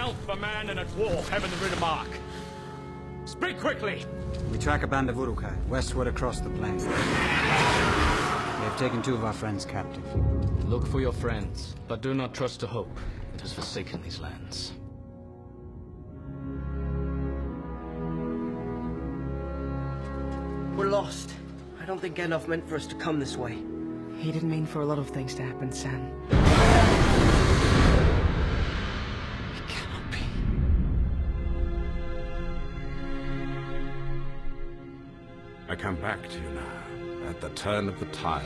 elf, a man, and a dwarf having the written mark. Speak quickly! We track a band of Uruk-hai, westward across the plain. They have taken 2 of our friends captive. Look for your friends, but do not trust the hope that has forsaken these lands. We're lost. I don't think Gandalf meant for us to come this way. He didn't mean for a lot of things to happen, Sam. It cannot be. I come back to you now, at the turn of the tide.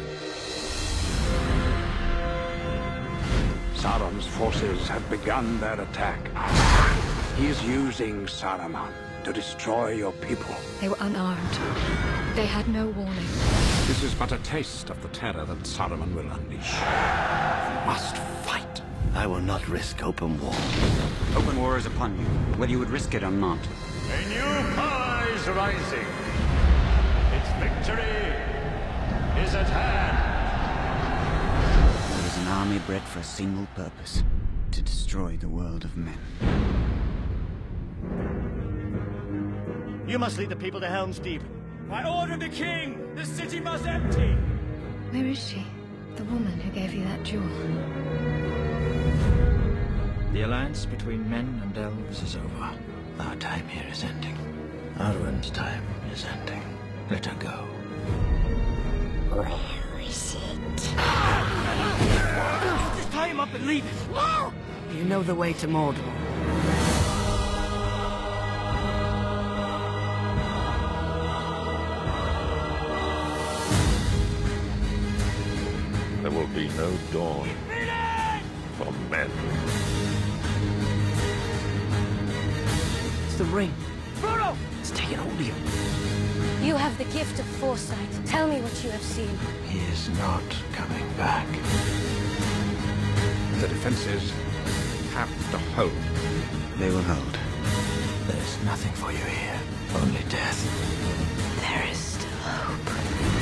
Sauron's forces have begun their attack. He is using Saruman to destroy your people. They were unarmed. They had no warning. This is but a taste of the terror that Saruman will unleash. We must fight. I will not risk open war. Open war is upon you, whether you would risk it or not. A new power is rising. Its victory is at hand. It is an army bred for a single purpose, to destroy the world of men. You must lead the people to Helm's Deep. By order of the king, the city must empty. Where is she? The woman who gave you that jewel. The alliance between men and elves is over. Our time here is ending. Arwen's time is ending. Let her go. Where is it? Just tie him up and leave him. No! You know the way to Mordor. There will be no dawn for men. It's the ring. Frodo! It's taken hold of you. You have the gift of foresight. Tell me what you have seen. He is not coming back. The defenses have to hold. They will hold. There is nothing for you here. Only death. There is still hope.